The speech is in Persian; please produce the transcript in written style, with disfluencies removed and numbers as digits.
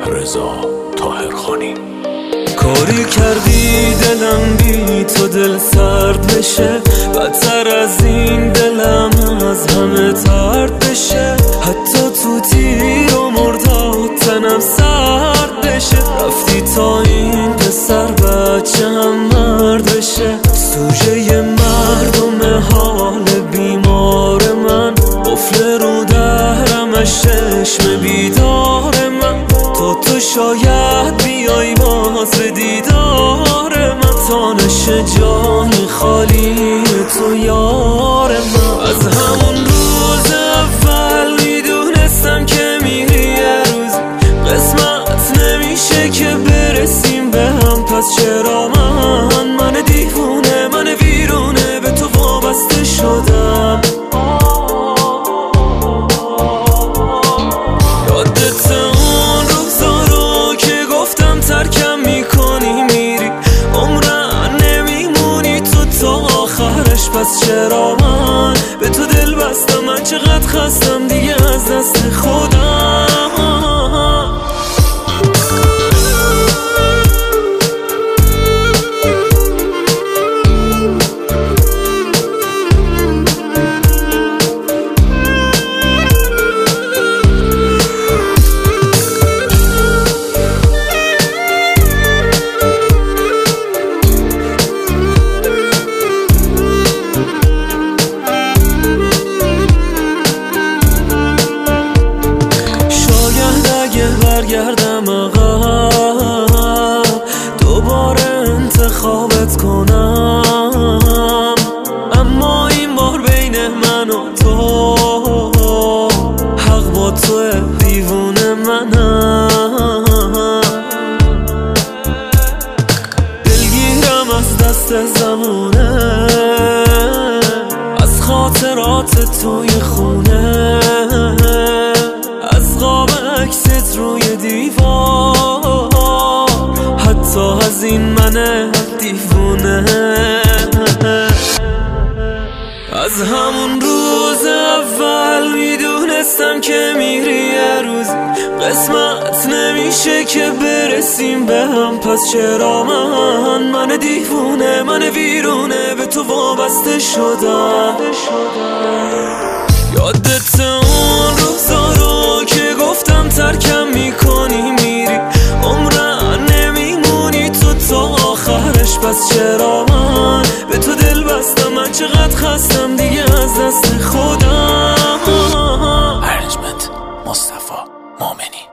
رضا طاهرخانی. کاری کردی دلم بی تو دل سرد بشه، بدتر از این دلم از همه ترد بشه. حتی تو تیر و مرداد تنم سرد بشه. رفتی تا این پسر بچه هم مرد بشه. سوژه مردم حال بیمار من، قفل رو درم چشم بیدار من. تو شاید بیای باز به دیدار من، تا نشه جای خالی تو یار من. از همون روز اول میدونستم که میری یه روز، قسمت نمیشه که برسیم به هم. پس چرا من دیوونه، من ویرونه به تو وابسته شدم. یادت اون روزا که گفتم ترکم میکنی میری، عمرن نمیمونی تو تا آخرش. پس چرا من به تو دل بستم؟ من چقدر خستم دیگه از دست خودم. برگردم عقب دوباره انتخابت کنم، اما این بار بین من و تو حق با تو، دیوونه منم. دلگیرم از دست زمونه، از خاطرات توی خونه، از قاب عکست روی دیوار، حتی از این من دیوونه. از همون روز اول میدونستم که میری یه روز، قسمت نمیشه که برسیم به هم. پس چرا من دیوونه، من ویرونه به تو وابسته شدم. یادت اون روزا رو که گفتم ترکم میکنی میری، عمرن نمیمونی تو تا آخرش. پس چرا من به تو دل بستم؟ من چقدر خستم دیگه از دست خودم. ارنجمنت مصطفی مومنی.